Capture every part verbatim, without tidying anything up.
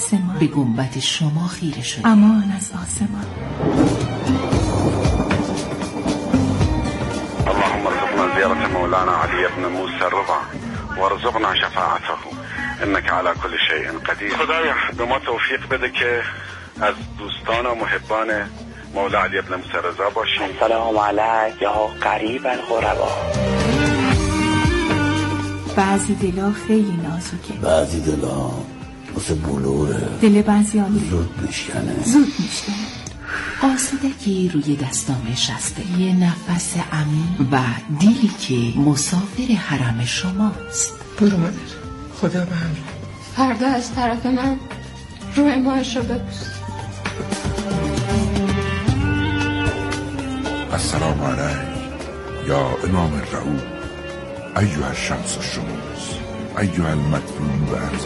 آسمان، به گنبد شما خیره شدیم. امان از آسمان. اللهم ارزقنا زيارة مولانا علي بن موسى الرضا وارزقنا شفاعته انك على كل شيء قدیر. خدایا به ما توفیق بده که از دوستان و محبان مولا علی بن موسی رضا باشیم. سلام علیک یا قریب الغربا. بعضی دلا خیلی نازکه، بعضی دلا مثل بلوره، دل بعضیان زود میشکنه زود میشکنه. آسودگی روی دستام نشسته، یه نفس عمیق و دیلی که مسافر حرم شماست. برو مادر، خدا به هم. فردا از طرف من روی ماهش رو ببوس. السلام علیک یا امام رعوف ایها الشمس الشموس ایها المدفون برز.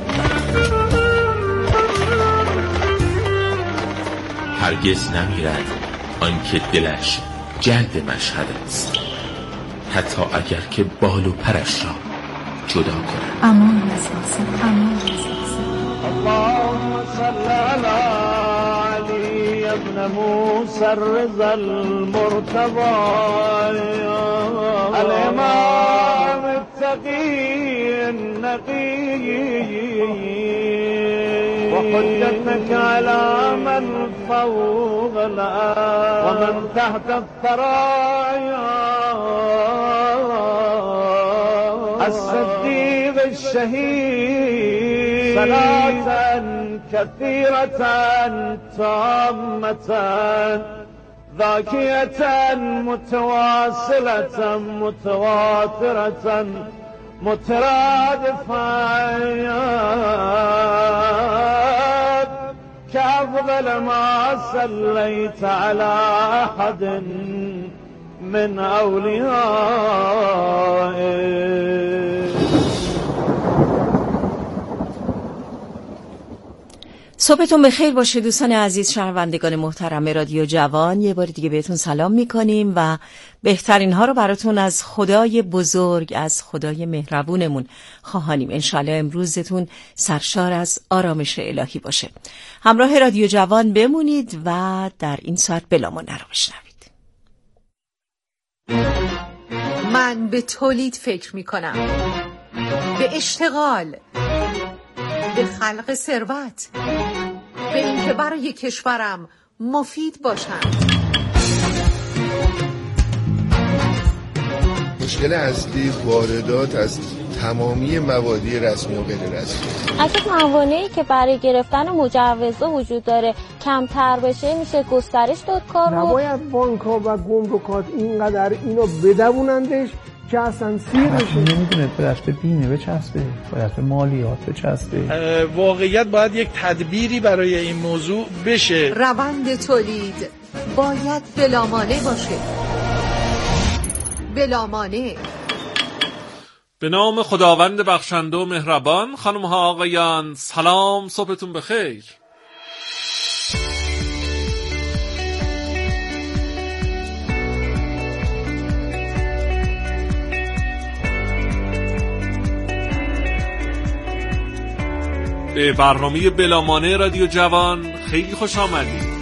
هرگز نمیرد آنکه دلش جلد مشهد است، حتی اگر که بال و پرش را جدا کند. امان از آسمان، امان از آسمان. اللهم صل علی علی ابن موسی الرضا المرتضی الامام التقی النقی وحجتك على من فوق الأرض ومن تحت الثرايا الصديق الشهيد صلاة كثيرة تامة ذاكية متواصلة متواترة مترادفات كأفضل ما صليت على أحد من أوليائه. صبحتون بخیر باشه دوستان عزیز، شنوندگان محترم رادیو جوان. یه بار دیگه بهتون سلام میکنیم و بهترین ها رو براتون از خدای بزرگ، از خدای مهربونمون خواهانیم. انشالله امروزتون سرشار از آرامش الهی باشه. همراه رادیو جوان بمونید و در این ساعت بلامانه رو بشنوید. من به تولید فکر میکنم، به اشتغال، به خلق ثروت، به اینکه برای کشورم مفید باشم. مشکل اصلی واردات از تمامی موادی رسمی و غیر رسمی. اگه موانعی که برای گرفتن مجوزها وجود داره کمتر بشه میشه گسترش داد کار رو. نباید بانک‌ها و گمرکات اینقدر اینو بدونندش که اصلا سیر بشه. نمیدونه باید به بیمه بچسبه، باید به مالیات بچسبه. واقعیت باید یک تدبیری برای این موضوع بشه. روند تولید باید بلامانع باشه. بلامانع. به نام خداوند بخشنده و مهربان. خانم ها آقایان سلام، صبحتون بخیر. به برنامه بلامانع رادیو جوان خیلی خوش آمدید.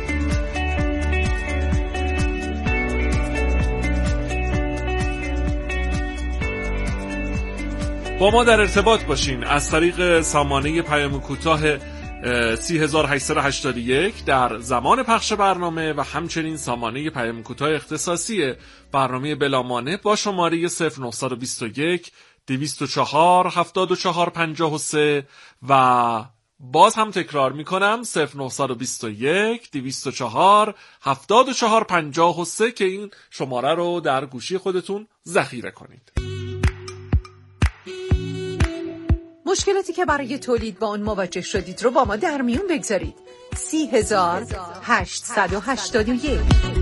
با ما در ارتباط باشین از طریق سامانه پیام کوتاه سی هزار و هشتصد و هشتاد و یک در زمان پخش برنامه و همچنین سامانه پیام کوتاه اختصاصی برنامه بلامانع با شماره صفر نهصد و بیست و یک دویست و چهار هفتاد و چهار پنجاه و سه و باز هم تکرار میکنم صفر نهصد و بیست و یک دویست و چهار هفتاد و چهار پنجاه و سه که این شماره رو در گوشی خودتون ذخیره کنید. مشکلاتی که برای تولید با اون مواجه شدید رو با ما در میون بگذارید. سی هزار هشتصد و هشتاد و یک.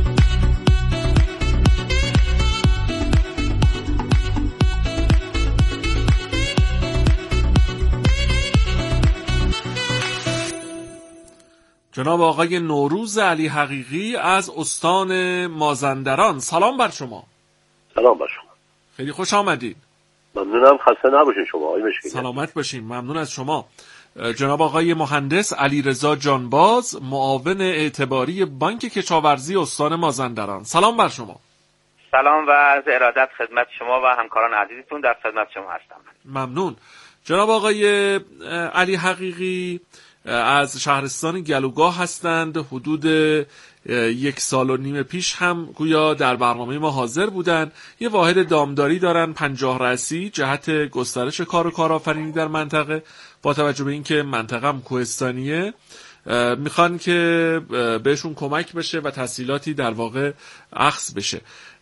جناب آقای نوروز علی حقیقی از استان مازندران، سلام بر شما. سلام بر شما. خیلی خوش آمدید. ممنونم، خسته نباشین شما آقای مشکلی. سلامت باشین، ممنون از شما. جناب آقای مهندس علیرضا جانباز، معاون اعتباری بانک کشاورزی استان مازندران. سلام بر شما. سلام و عرض ارادت خدمت شما و همکاران عزیزتون، در خدمت شما هستم. ممنون. جناب آقای علی حقیقی از شهرستان گلوگاه هستند. حدود یک سال و نیم پیش هم گویا در برنامه ما حاضر بودن. یه واحد دامداری دارن پنجاه رأسی جهت گسترش کار و کارآفرینی در منطقه. با توجه به اینکه منطقه هم کوهستانیه میخوان که بهشون کمک بشه و تسهیلاتی در واقع اخذ بشه.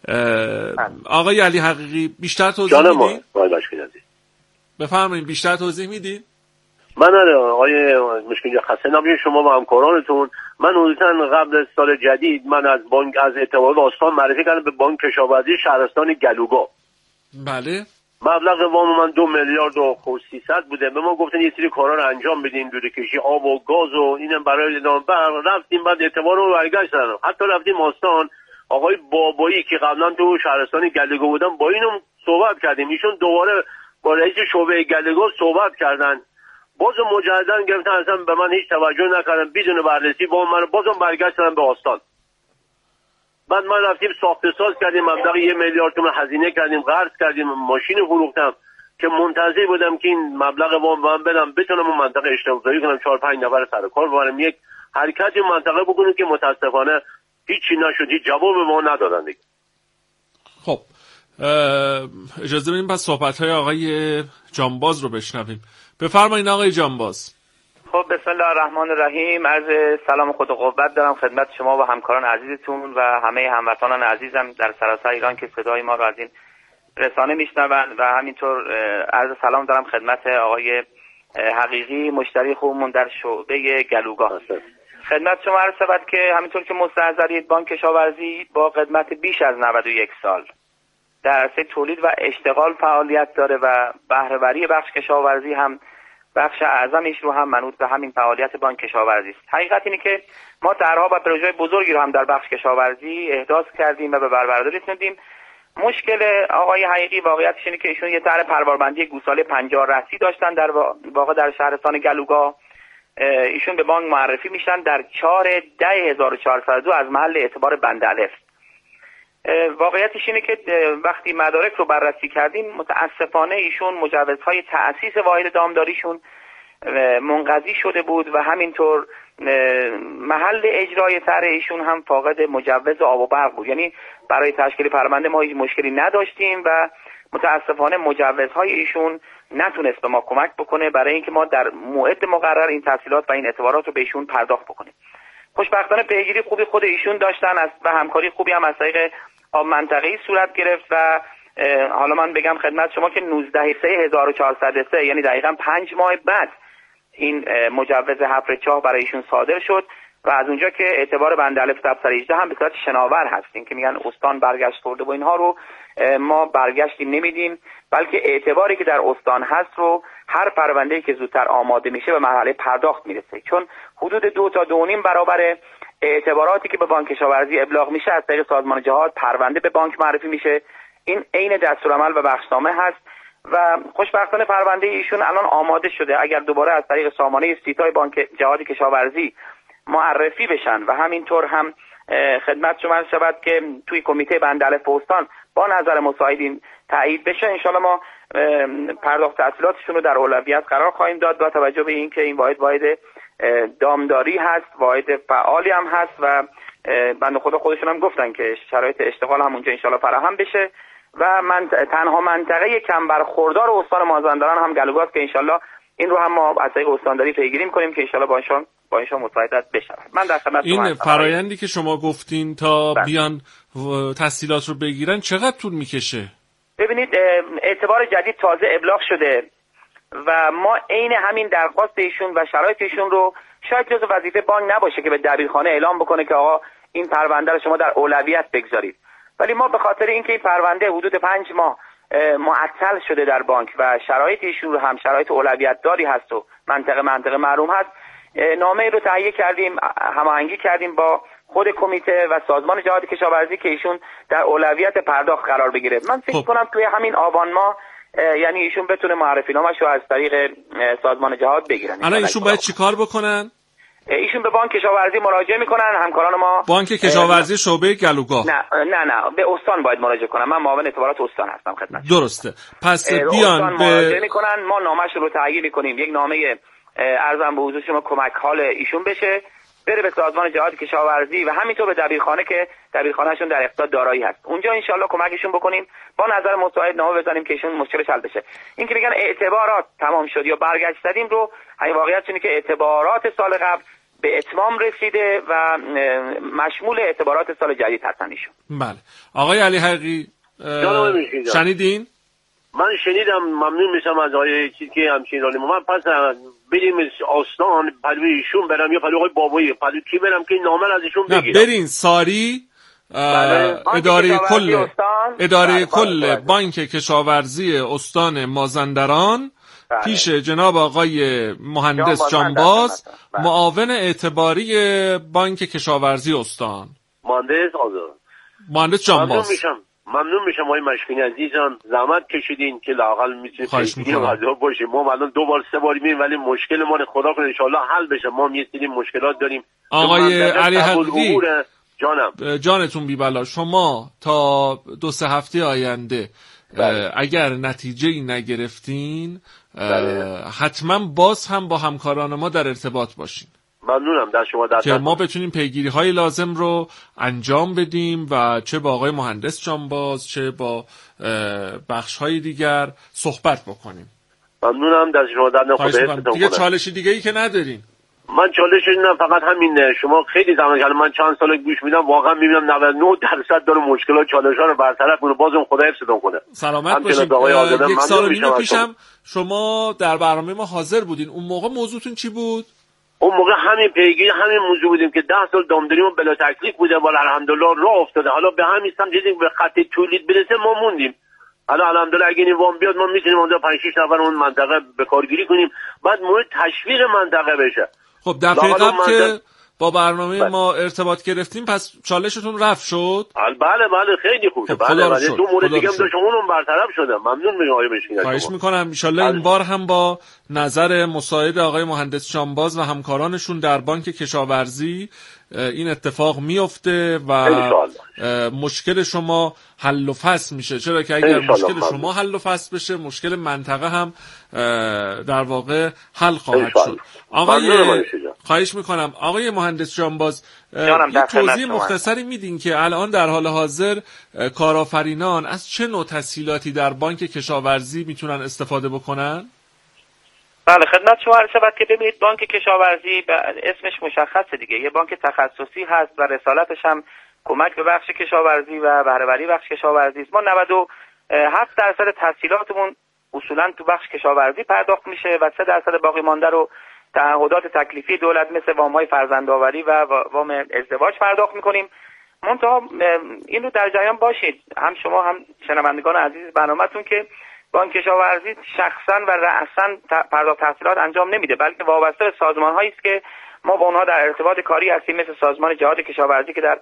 آقای علی حقیقی بیشتر توضیح میدین؟ بفرمایید بیشتر توضیح میدین؟ من آقای مشکلی خسته نباشید شما و همکارانتون. من حدوداً قبل از سال جدید من از بانک از اعتبار استان معرفی کردم به بانک کشاورزی شهرستان گلوگاه. بله. مبلغ وام من دو میلیارد و سیصد بوده. به ما گفتن یه سری کارا رو انجام بدین، دوده کشی آب و گاز و اینم برای ادامه برق. رفتیم بعد اعتبار رو برگشتن. حتی رفتیم آستان آقای بابایی که قبلا تو شهرستان گلوگاه بودن با اینم صحبت کردیم. ایشون دوباره با رئیس شعبه گلوگاه صحبت کردن. بازم مجددا گرفتن اصلا به من هیچ توجه نکردن، بدون بررسی با من بازم برگشتن به آستان. بعد من رفتیم ساخت ساز کردیم، مبلغ یه میلیارد تومان هزینه کردیم، قرض کردیم، ماشین فروختم که منتظر بودم که این مبلغ وام من بدم بتونم اون منطقه اشتغال کنم، چهار پنج نفر سر کار ببرم، یک حرکتی منطقه بکنیم که متاسفانه هیچی نشد، هیچ جواب به ما ندادن دیگه. خب اجازه بدیم پس صحبت‌های آقای جانباز رو بشنویم. بفرمایید آقای جانباز. خب بسم الله الرحمن الرحیم. عرض سلام خود و قوت دارم خدمت شما و همکاران عزیزتون و همه هموطنان عزیزم در سراسر ایران که صدای ما رو از این رسانه میشنوند و همینطور عرض سلام دارم خدمت آقای حقیقی مشتری خوبمون در شعبه گلوگاه. خدمت شما عرض شود که همینطور که مستحضرید بانک کشاورزی با خدمت بیش از نود و یک سال در عرصه تولید و اشتغال فعالیت داره و بهره‌وری بخش کشاورزی هم بخش اعظمش رو هم منوط به همین فعالیت بانک کشاورزی است. حقیقت اینه که ما طرح‌ها و پروژه‌های بزرگی رو هم در بخش کشاورزی احداث کردیم و به بروبرداری رسوندیم. مشکل آقای حقیقی واقعیتش اینه که ایشون یه طرح پرواربندی گوساله پنجاه رأسی داشتن در واقع در شهرستان گلوگاه. ایشون به بانک معرفی میشن در چهار ده هزار و چهارصد و دو از محل اعتبار بند الف. واقعیتش اینه که وقتی مدارک رو بررسی کردیم متاسفانه ایشون مجوزهای تأسیس واحد دامداریشون منقضی شده بود و همینطور محل اجرای طرح ایشون هم فاقد مجوز آب و برق بود. یعنی برای تشکیل پرونده ما هیچ مشکلی نداشتیم و متاسفانه مجوزهای ایشون نتونست به ما کمک بکنه برای اینکه ما در موعد مقرر این تحصیلات و این اعتبارات رو به ایشون پرداخت بکنیم. خوشبختانه پیگیری خوبی خود ایشون داشتن و همکاری خوبی هم از طریق آب منطقه‌ای صورت گرفت و حالا من بگم خدمت شما که نوزده سه هزار و چهارصد و سه یعنی دقیقاً پنج ماه بعد این مجوز حفر چاه برای ایشون صادر شد و از اونجا که اعتبار بند الف دفتر هجده هم به صورت شناور هستیم که میگن استان برگشت خورده و اینها رو ما برگشتی نمیدیم، بلکه اعتباری که در استان هست رو هر پرونده‌ای که زودتر آماده میشه به مرحله پرداخت میرسه، چون حدود دو تا دو نیم برابر اعتباراتی که به بانک کشاورزی ابلاغ میشه از طریق سازمان جهاد پرونده به بانک معرفی میشه. این عین دستورالعمل و بخشنامه هست و خوشبختانه پرونده ایشون الان آماده شده. اگر دوباره از طریق سامانه سیتای بانک جهاد کشاورزی معرفی بشن و همینطور هم خدمت شما عرض شود که توی کمیته بند الف استان با نظر مساعدین تایید بشه، انشالله ما پرداخت تحصیلاتشون رو در اولویت قرار خواهیم داد با توجه به اینکه این واحد واحد دامداری هست، واحد فعالی هم هست و بنده خدا خودشون هم گفتن که شرایط اشتغال هم اونجا انشالله فراهم بشه و من تنها منطقه کم برخوردار استان مازندران هم گلوگاه است که انشالله این رو هم ما از طریق استانداری پیگیری می‌کنیم که انشالله با ایشون با ایشون مساعدت بشه. من در خدمت شما. این فرآیندی که شما گفتین تا بس. بیان تسهیلات رو بگیرن چقدر طول میکشه؟ ببینید اعتبار جدید تازه ابلاغ شده و ما عین همین درخواست ایشون و شرایط ایشون رو شاید جزو وظیفه بانک نباشه که به دبیرخانه اعلام بکنه که آقا این پرونده رو شما در اولویت بگذارید، ولی ما به خاطر اینکه این پرونده حدود پنج ماه معطل شده در بانک و شرایط ایشون رو هم شرایط اولویت داری هست و منطقه منطقه محروم هست، نامه رو تهیه کردیم، هماهنگی کردیم با خود کمیته و سازمان جهاد کشاورزی که ایشون در اولویت پرداخت قرار بگیره. من فکر خب. کنم توی همین آبان ماه یعنی ایشون بتونه معرفی نامش رو از طریق سازمان جهاد بگیرن. الان ایشون باید چیکار بکنن؟ ایشون به بانک کشاورزی مراجعه میکنن. همکاران ما بانک کشاورزی شعبه گلوگاه. نه نه نه به استان باید مراجعه کنن. من معاون اعتبارات استان هستم خدمت. درسته. پس بیان به مراجعه میکنن، ما نامش رو تهیه میکنیم، یک نامه ارزم به حضور شما کمک حال ایشون بشه، بره به سازمان جهاد کشاورزی و همینطور به دبیرخانه که دبیرخانهشون در اقتصاد دارایی هست. اونجا ان شاءالله کمکشون بکنیم، با نظر مساعد نامه بزنیم که ایشون مشکلش حل بشه. این که میگن اعتبارات تمام شد یا برگشت دادیم رو، واقعیت اینه که اعتبارات سال قبل به اتمام رسیده و مشمول اعتبارات سال جدید هستن ایشون. بله. آقای علی حقی شنیدین؟ من شنیدم. ممنون میشم از آقای چیزی که همچین رالی من پس بریم آستان پلوی ایشون برم یا پلوی آقای بابایی پلوی کی برم که نامه از ایشون بگیرم؟ نه برین ساری اداره کل اداره کل بانک کشاورزی استان مازندران پیش جناب آقای مهندس جانباز معاون اعتباری بانک کشاورزی استان. مهندس آزاد مهندس جانباز. ممنون میشم آقای مشکینی عزیزان، زحمت کشیدین که لااقل میتونید پیگیری مردم باشیم. ما الان دو بار سه بار میریم ولی مشکل ما خدا کنه ان شاء الله حل بشه. ما یه سری مشکلات داریم. آقای علی حقی جانم جانتون بی بلا، شما تا دو سه هفته آینده اگر نتیجه ای نگرفتین حتما باز هم با همکاران ما در ارتباط باشین. ممنونم در شما در که ما بتونیم پیگیری های لازم رو انجام بدیم و چه با آقای مهندس جانباز چه با بخش های دیگر صحبت بکنیم. ممنونم در شما در نخواهد دیگه چالشی دیگه ای که ندارین. من چالش نه فقط همین. شما خیلی زمان کردم من چند سال گوش میدم واقعا میبینم نود و نه درصد داره مشکلات چالش ها رو برطرف کنه. بازم خدا حفظتون کنه. سلامت باشید. یک سال و نیم پیشم شما در برنامه ما حاضر بودین. اون موقع موضوعتون چی بود؟ اون موقع همین پیگیری همین موضوع بودیم که ده سال دامداریمون بلا تکلیف بوده ولی الحمدلله راه افتاده. حالا به همین سم دیدیم به خط تولید برسه ما موندیم. حالا الحمدلله اگه این وام بیاد ما میتونیم اونجا پنج شش نفر اون منطقه به کارگیری کنیم. بعد مورد تشویق منطقه بشه. خب در قبل که با برنامه بله. ما ارتباط گرفتیم پس چالشتون رفع شد؟ بله بله خیلی خوب شد. بله بله دو مورد دیگه هم داشتم اونم برطرف شده. ممنون میگم آقای مشکینی. خواهش میکنم ان شاءالله این بار هم با نظر مساعد آقای مهندس جانباز و همکارانشون در بانک کشاورزی این اتفاق میفته و مشکل شما حل و فصل میشه. چرا که اگر مشکل شما حل و فصل بشه مشکل منطقه هم در واقع حل خواهد شد. آقای خواهش میکنم آقای مهندس جانباز یه توضیح مختصری میدین که الان در حال حاضر کارآفرینان از چه نوع تسهیلاتی در بانک کشاورزی میتونن استفاده بکنن؟ بله خدمت شما عرض شود که ببینید بانک کشاورزی اسمش مشخصه دیگه، یه بانک تخصصی هست و رسالتش هم کمک به بخش کشاورزی و بهره‌وری بخش کشاورزی است. ما نود و هفت درصد تسهیلاتمون اصولا تو بخش کشاورزی پرداخت میشه و سه درصد باقی مانده رو تعهدات تکلیفی دولت مثل وام‌های فرزندآوری و وام ازدواج پرداخت میکنیم. منتها این رو در جریان باشید، هم شما هم شنوندگان عزیز برنامه‌تون، که بانک کشاورزی شخصا و رأسا پرداخت تحصیلات انجام نمیده، بلکه وابسته به سازمان‌هایی است که ما با اونها در ارتباط کاری هستیم، مثل سازمان جهاد کشاورزی که در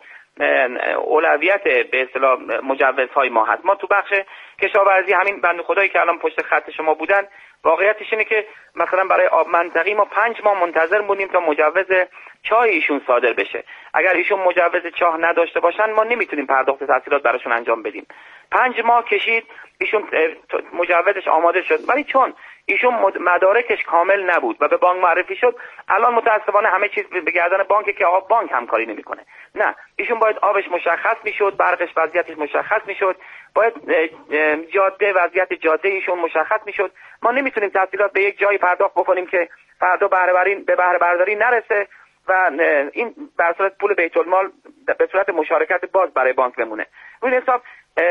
اولویت به اصطلاح مجوزهای ما هست. ما تو بخش کشاورزی همین بنده خدایی که الان پشت خط شما بودن، واقعیتش اینه که مثلا برای آب منطقی ما پنج ماه منتظر بودیم تا مجوز چاه ایشون صادر بشه. اگر ایشون مجوز چاه نداشته باشن ما نمیتونیم پرداخت تحصیلات براشون انجام بدیم. پنج ماه کشید ایشون مجوزش آماده شد، ولی چون ایشون مدارکش کامل نبود و به بانک معرفی شد، الان متاسفانه همه چیز به گردن بانک که آب بانک همکاری نمیکنه. نه، ایشون باید آبش مشخص میشد، برقش وضعیتش مشخص میشد، باید جاده وضعیت جاده ایشون مشخص میشد. ما نمیتونیم تحصیلات به یک جایی پرداخت بکنیم که فردا بهره بری به بهره برداری نرسه و این بر صورت پول بیت المال به صورت مشارکت باز برای بانک بمونه. روی حساب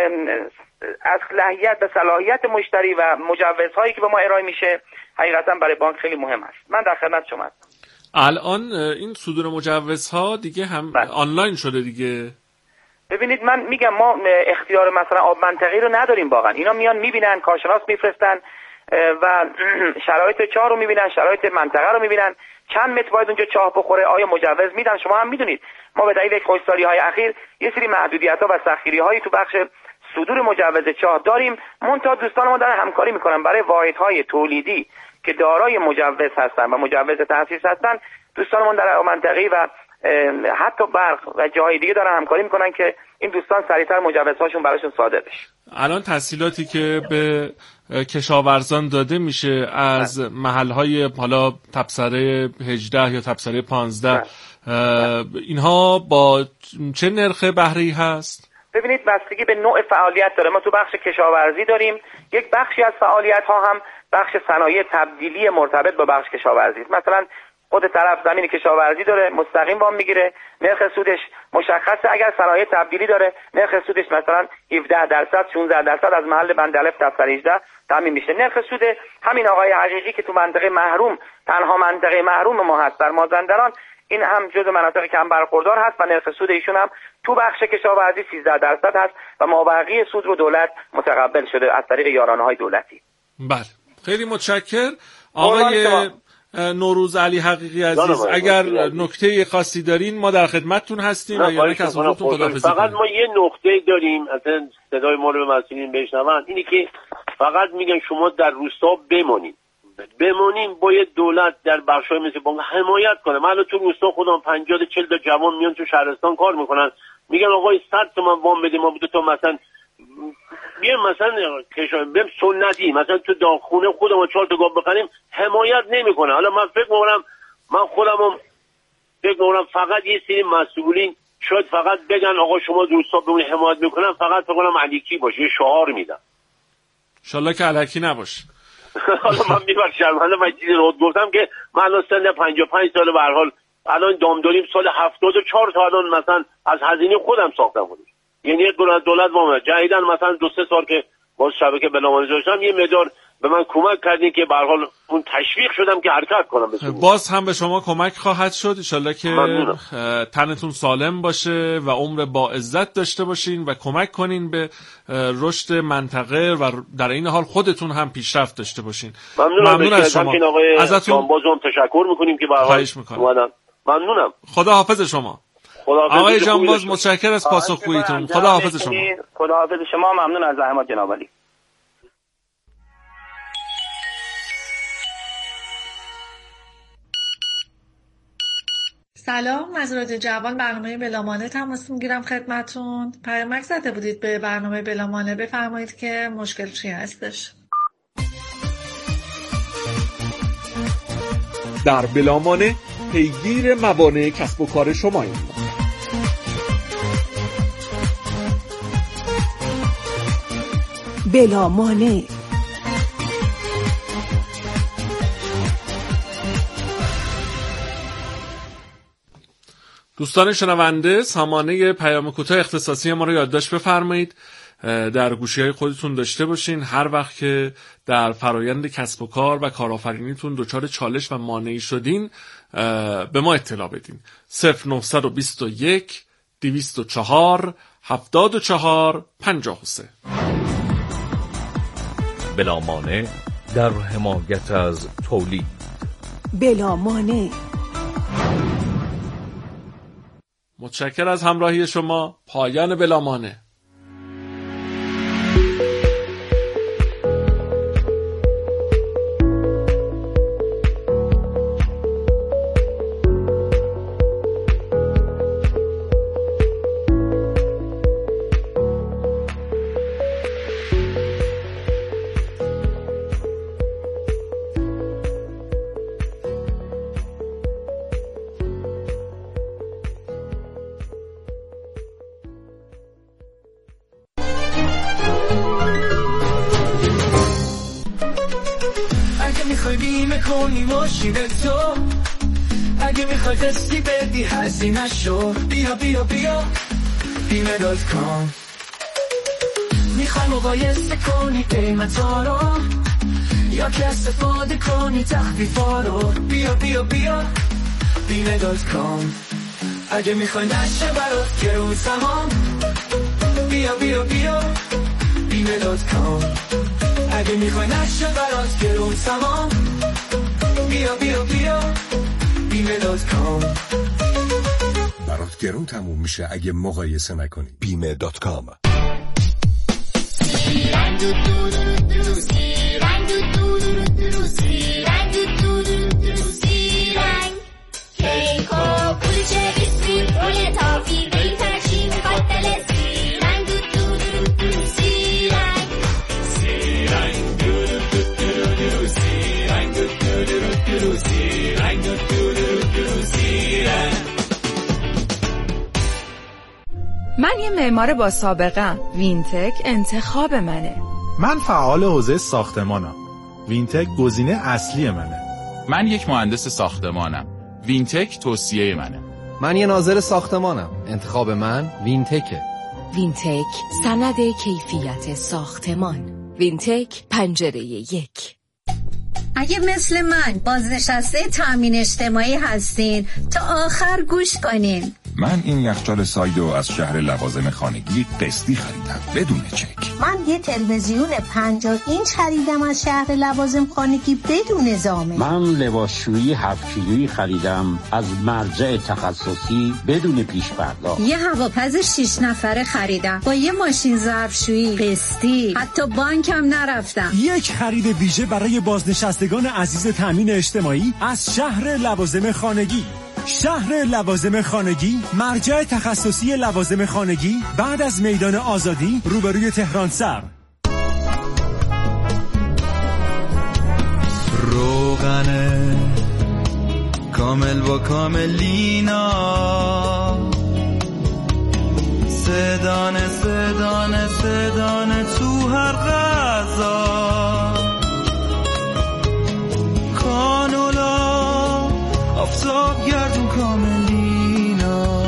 از صلاحیت به صلاحیت مشتری و مجوزهایی که به ما ارائه میشه حقیقتا برای بانک خیلی مهم است. من در خدمت شما هستم. الان این صدور مجوزها دیگه هم بله. آنلاین شده دیگه. ببینید من میگم ما اختیار مثلا آب منطقی رو نداریم واقعا. اینا میان میبینن، کارشناس میفرستن و شرایط چاه رو میبینن، شرایط منطقه رو میبینن، چند متر باید اونجا چاه بخوره، آیا مجوز میدن. شما هم میدونید ما به دلیل خشکسالی های اخیر یه سری محدودیت‌ها و سختگیری‌هایی تو بخش صدور مجوز چاه داریم. منتها دوستان ما دارن همکاری میکنن برای واحدهای تولیدی که دارای مجوز هستن و مجوز تأسیس هستن. دوستان ما در منطقه و حتی برق و جای دیگه دارن همکاری میکنن که این دوستان سریعتر مجوزهاشون براشون صادر بشه. الان تسهیلاتی که به کشاورزان داده میشه از محلهای حالا تبصره هجده یا تبصره پانزده، اینها با چه نرخ بهره‌ای هست؟ ببینید بستگی به نوع فعالیت داره. ما تو بخش کشاورزی داریم، یک بخشی از فعالیت ها هم بخش صنایع تبدیلی مرتبط با بخش کشاورزی است. مثلا خود طرف زمین کشاورزی داره، مستقیم وام میگیره، نرخ سودش مشخصه. اگر صنایع تبدیلی داره، نرخ سودش مثلا هفده درصد شانزده درصد از محل بند الف دفتر هجده تامین میشه. نرخ سود همین آقای حقیقی که تو منطقه محروم، تنها منطقه محروم ما هست در مازندران، این هم جزو مناطق کم برخوردار هست و نرخ سود ایشون هم تو بخش کشاورزی سیزده درصد هست و مابقی سود رو دولت متقبل شده از طریق یارانه‌های دولتی. بله، خیلی متشکر آقای نوروز علی حقیقی عزیز. اگر نکته خاصی دارین ما در خدمتتون هستیم و یا نه از حضورتون خداحافظی کنیم. فقط ما یه نکته داریم، اصلا صدای ما رو به مسئولین بشنون، اینی که فقط میگن شما در روستا بمونید. بمونیم باید دولت در بخشای مثل بانک حمایت کنه. من تو روستا خودم پنجاه چهل تا جوان میان تو شهرستان کار میکنن، میگن آقای صد تومن وام بدیم ما تو مثلا بیایم مثلا کشاورزی بیم سنتی مثلا تو داخونه خودمون چهار تا گاو بخریم، حمایت نمیکنه. حالا من فکر میکنم من خودم فکر میکنم فقط یه سری مسئولین شاید فقط بگن آقا شما روستا بمونید حمایت میکنن، فقط فکر کنم علیکی باشه، یه شعار میدن. ان شاءالله که علیکی نباشه. حالا من میبخشم، حالا من چیزی رو گفتم که من الان سن پنجاه و پنج ساله به هر حال الان دام داریم، سال هفتاد و چهار تا الان مثلا از هزینه خودم ساختم بودیم. یعنی یک دولت دولت وام جدیدن مثلا دو سه سال که باز شبکه بلامانی داشتم یه مقدار به من کمک کردین که به هر حال اون تشویق شدم که حرکت کنم. بسید. باز هم به شما کمک خواهد شد ان شاءالله که تنتون سالم باشه و عمر با عزت داشته باشین و کمک کنین به رشد منطقه و در این حال خودتون هم پیشرفت داشته باشین. ممنون, ممنون از شما. ازتون بازم تشکر میکنیم که به هر حال اومدن. ممنونم. خدا حافظ شما. آقای جانباز متشکر از پاسخگوییتون. خدا حافظ شما. خدا حافظ شما. ممنون از زحمات جناب علی. سلام، از رادیو جوان برنامه بلامانه تماس میگیرم خدمتون. پیامک زده بودید به برنامه بلامانه، بفرمایید که مشکل چی هستش. در بلامانه پیگیر موانع کسب و کار شماییم. بلامانع دوستان شنونده، سامانه پیام کوتاه اختصاصی ما رو یادداشت بفرمایید، در گوشی‌های خودتون داشته باشین. هر وقت که در فرایند کسب و کار و کارآفرینیتون دچار چالش و مانعی شدین به ما اطلاع بدین. صفر نهصد و بیست و یک دویست و چهار هفتاد و چهار پنجاه و سه. بلامانع در حمایت از تولید. بلامانع. متشکر از همراهی شما. پایان بلامانع. اگه میخوای قصی بدی هزینه شو، بیا بیا بیا بیمه دات کام. میخوای مقایسه کنی قیمتا رو یا که استفاده کنی تخفیفا رو، بیا بیا بیا بیمه دات کام. اگه میخوای نشه برات گرون تمام، بیا بیا بیا بیمه دات کام. اگه میخوای نشه برات گرون تمام، بیا بیا بیا بیمه دات کام. برات گرون تموم میشه اگه مقایسه نکنی. بیمه دات کام. روسی رنگ دود دود روسی رنگ دود دود روسی رنگ دود دود روسی رنگ کیک و کلوچه بیسکویت رول تافی بیترشی میخواد دلسی رنگ دود دود روسی رنگ سی رنگ دود دود روسی رنگ دود دود روسی رنگ دود دود روسی رنگ. من یه معمار با سابقه‌ام. وینتک انتخاب منه. من فعال حوزه ساختمانم. وینتک گزینه اصلی منه. من یک مهندس ساختمانم. وینتک توصیه منه. من یه ناظر ساختمانم. انتخاب من وینتکه. وینتک سند کیفیت ساختمان. وینتک پنجره یک. اگه مثل من بازنشسته تامین اجتماعی هستین تا آخر گوش کنین. من این یخچال سایدو از شهر لوازم خانگی قسطی خریدم بدون چک. من یه تلویزیون پنجاه اینچ خریدم از شهر لوازم خانگی بدون زامن. من لباسشویی هفت کیلویی خریدم از مرجع تخصصی بدون پیش پرداخت. یه هواپز شش نفره خریدم با یه ماشین ظرفشویی قسطی، حتی بانکم نرفتم. یک خرید ویژه برای بازنشستگان عزیز تامین اجتماعی از شهر لوازم خانگی. شهر لوازم خانگی، مرجع تخصصی لوازم خانگی بعد از میدان آزادی روبروی تهران سر. روغن کامل با کاملینا، سدانه سدانه سدانه تو هر غذا، کانولا آفتاب گردون کاملینا،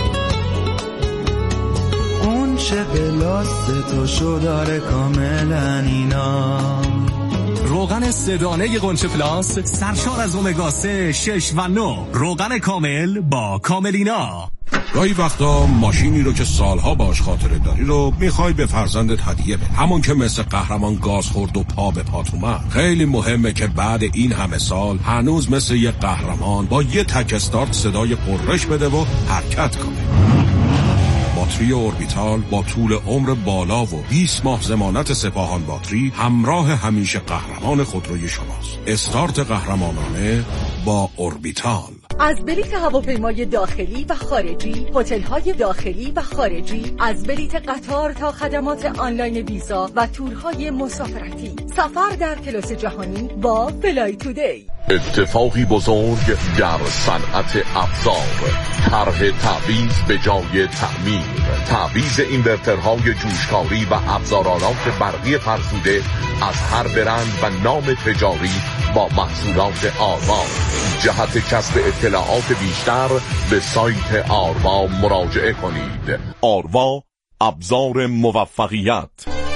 اون چه بلاسته تو شو داره کاملا اینا. روغن سدانه قنچه پلاس سرشار از امگا سه، شش و نه. روغن کامل با کاملینا. گاهی وقتا ماشینی رو که سالها باش خاطره داری رو میخوای به فرزندت هدیه بدی، همون که مثل قهرمان گاز خورد و پا به پات اومد. خیلی مهمه که بعد این همه سال هنوز مثل یه قهرمان با یه تک استارت صدای قررش بده و حرکت کنه. باتری اوربیتال با طول عمر بالا و بیست ماه ضمانت سپاهان باتری همراه همیشه قهرمان خودروی شماست. استارت قهرمانانه با اوربیتال. از بلیت هواپیمای داخلی و خارجی، هتل‌های داخلی و خارجی، از بلیت قطار تا خدمات آنلاین ویزا و تورهای مسافرتی، سفر در کلاس جهانی با فلای تودی. اتفاقی بزرگ در صنعت ابزار، طرح تعویض به جای تعمیر، تعویض اینورترهای جوشکاری و ابزارالات برقی فرسوده از هر برند و نام تجاری با محصولات آروا. جهت کسب اطلاعات بیشتر به سایت آروا مراجعه کنید. آروا، ابزار موفقیت.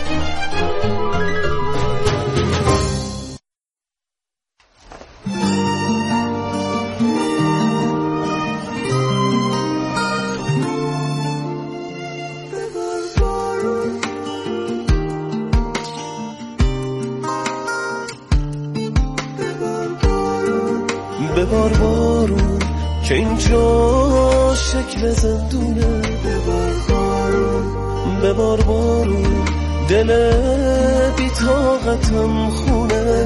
ببار بارون که اینجا شکل زندونه، ببار بارون ببار بارون دل بی طاقتم خونه،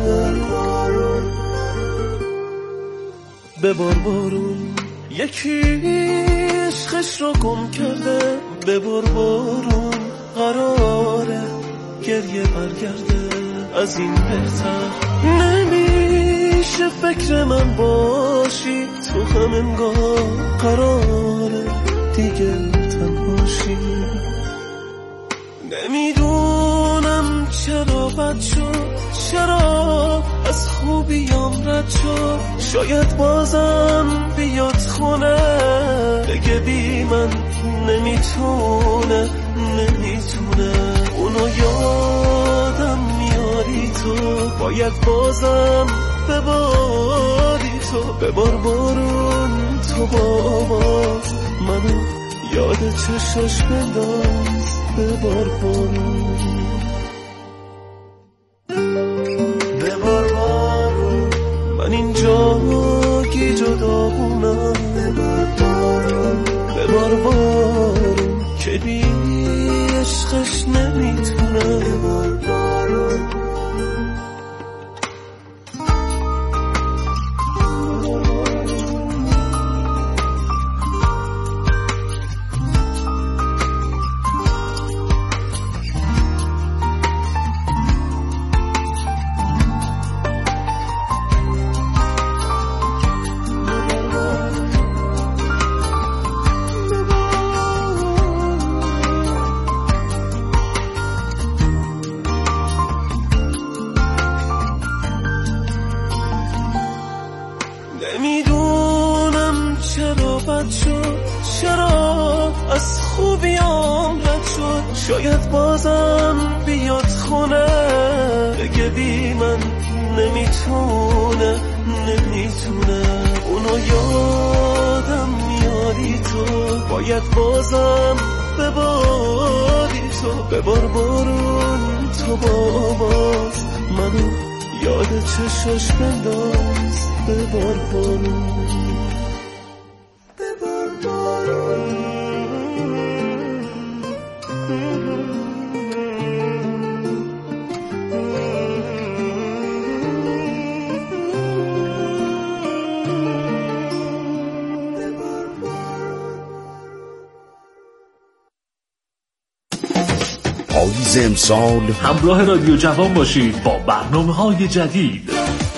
ببار بارون یکی عشقش رو گم کرده، ببار بارون قراره گریه برگرده، از این بهتر نمیشه فکر من باشی، تو هم انگار قراره دیگه تنهاشی. نمیدونم چرا بد شد، چرا از خوبیام رد شد، شاید بازم بیاد خونه بگه بی من نمیتونه نمیتونه. اونو یادم میاری تو، باید بازم بباری تو، ببار بارون تو باباست منو یاد چشاش بنداز، ببار بارون ببار بارون من اینجا گی جداغونم، ببار بارون ببار بارون که بی عشقش نمیتونم. از خوبیام رد شد، شاید بازم بیاد خونه بگه بی من نمیتونه نمیتونه. اونو یادم میاری تو، باید بازم بباری تو، ببار بارون تو با آواز منو یاد چشاش بنداز. ببار بارون ببار بارون. پاییز امسال همراه رادیو جوان باشید با برنامه‌های جدید.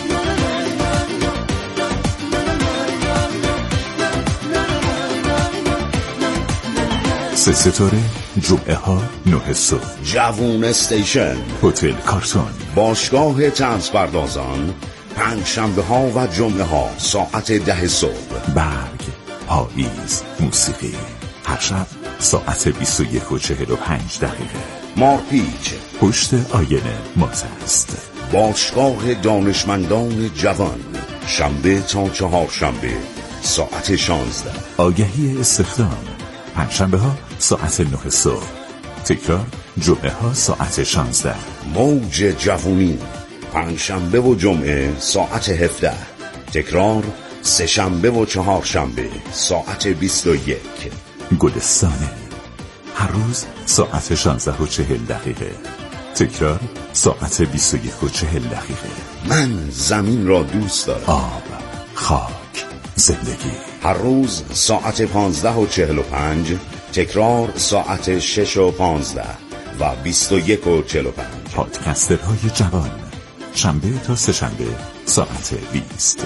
سه ستاره، جمعه ها نه صبح، جوون استیشن، هتل کارتون، باشگاه طنز پردازان، پنج شنبه ها و جمعه ها ساعت ده صبح. برگ، پاییز، موسیقی، هر شب ساعت بیست و یک و چهل و پنج دقیقه. مارپیچ، پشت آینه ماست است. باشگاه دانشمندان جوان، شنبه تا چهار شنبه ساعت شانزده. آگهی استخدام، پنجشنبه ها ساعت نه صبح، تکرار جمعه ها ساعت شانزده. موج جوونی، پنجشنبه و جمعه ساعت هفده، تکرار سه شنبه و چهار شنبه ساعت بیست و یک. گلستانه، هر روز ساعت شانزده و چهل دقیقه، تکرار ساعت بیست و یک و چهل دقیقه. من زمین را دوست دارم. آب، خاک، زندگی. هر روز ساعت پانزده و چهل و پنج، تکرار ساعت شش و پانزده و بیست و یک و چهل و پنج. پادکسترهای جوان، شنبه تا سه شنبه ساعت بیست.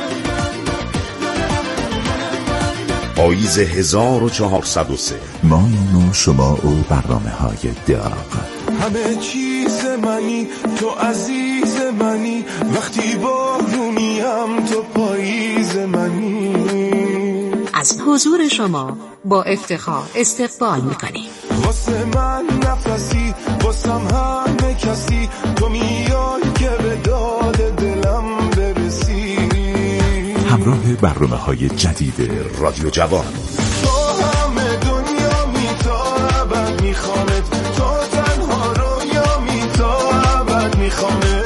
پاییز هزار و چهارصد و سه، ما و شما و برنامه های داغ. همه چیز منی تو، عزیز منی، وقتی بارونیم تو پاییز منی. از حضور شما با افتخار استقبال میکنیم. واسه من نفسی، واسم همه کسی، تو میای که به داد دلم برسی. همراه برنامه های جدید رادیو جوان. تو همه دنیا میتابد میخوامت، تو تنها رویا میتابد میخوامت.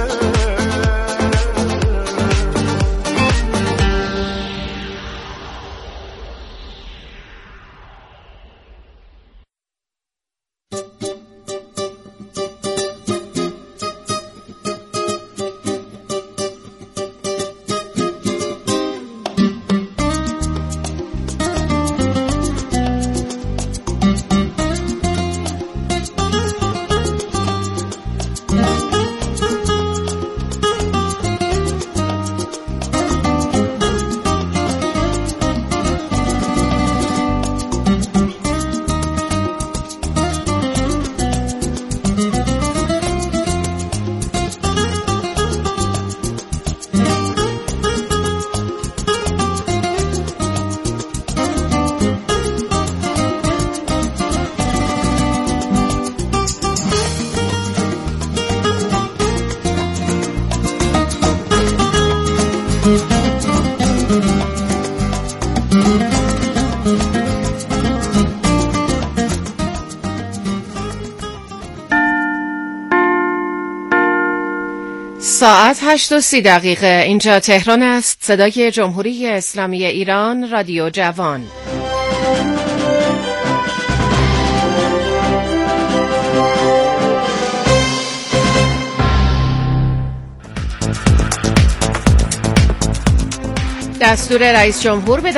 ساعت هشت و سی دقیقه. اینجا تهران است. صدای جمهوری اسلامی ایران، رادیو جوان. دستور رئیس جمهور به